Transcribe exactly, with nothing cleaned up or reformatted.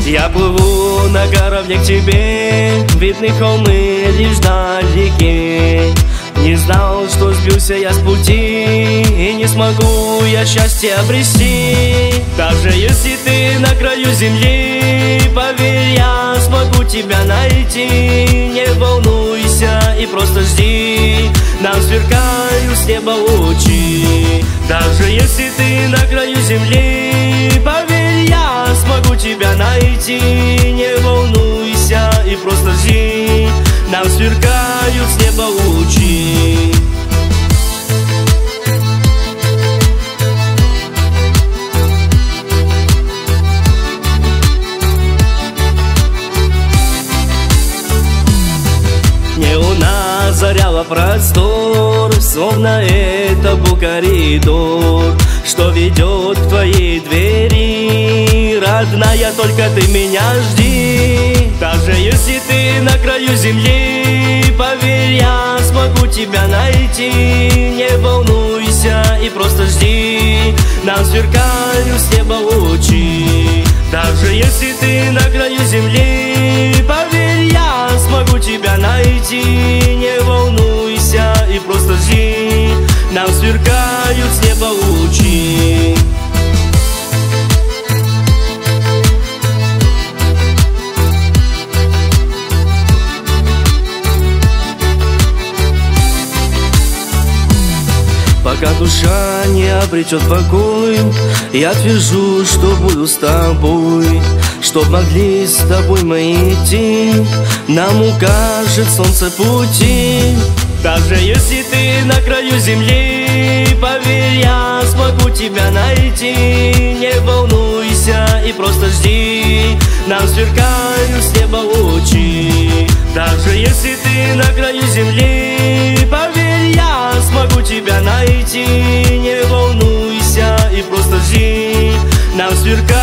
Я плыву на корабле к тебе, видны холмы лишь вдалеке. Не знал, что сбился я с пути, и не смогу я счастье обрести. Даже если ты на краю земли, поверь, я смогу тебя найти. Не волнуйся и просто жди, нам сверкают с неба лучи. Даже если ты на краю земли, поверь, я смогу тебя найти. Не волнуйся и просто жди, нам сверкают с неба лучи. Не луна озаряла простор, словно это был коридор, что ведет к твоей двери. Родная, только ты меня жди. Даже если ты на краю земли, поверь, я смогу тебя найти. Не волнуйся и просто жди, нам сверкают с неба лучи. Даже если ты на краю земли, поверь, я смогу тебя найти. Не волнуйся и просто жди, нам сверкают с неба лучи. Пока душа не обретет покой, я твержу, что буду с тобой. Чтоб могли с тобой мы идти, нам укажет солнце пути. Даже если ты на краю земли, поверь, я смогу тебя найти. Не волнуйся и просто жди, нам сверкают с неба лучи. Даже если ты на краю земли, поверь, я смогу тебя найти. Не волнуйся и просто жди, нам сверкают